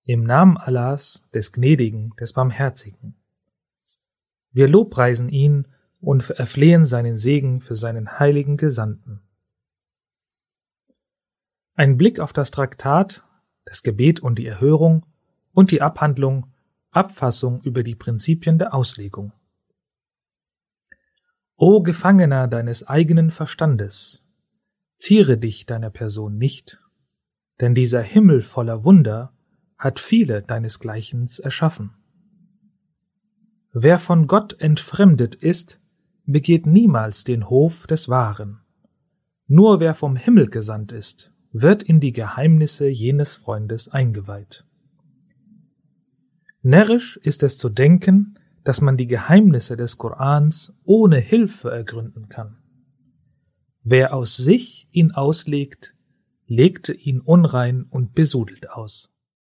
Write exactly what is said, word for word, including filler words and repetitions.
Im Namen Allahs, des Gnädigen, des Barmherzigen. Wir lobpreisen ihn und erflehen seinen Segen für seinen heiligen Gesandten. Ein Blick auf das Traktat, das Gebet und die Erhörung und die Abhandlung, Abfassung über die Prinzipien der Auslegung. O Gefangener deines eigenen Verstandes, ziere dich deiner Person nicht, denn dieser Himmel voller Wunder hat viele deinesgleichen erschaffen. Wer von Gott entfremdet ist, begeht niemals den Hof des Wahren. Nur wer vom Himmel gesandt ist, wird in die Geheimnisse jenes Freundes eingeweiht. Närrisch ist es zu denken, dass man die Geheimnisse des Korans ohne Hilfe ergründen kann. Wer aus sich ihn auslegt, legte ihn unrein und besudelt aus.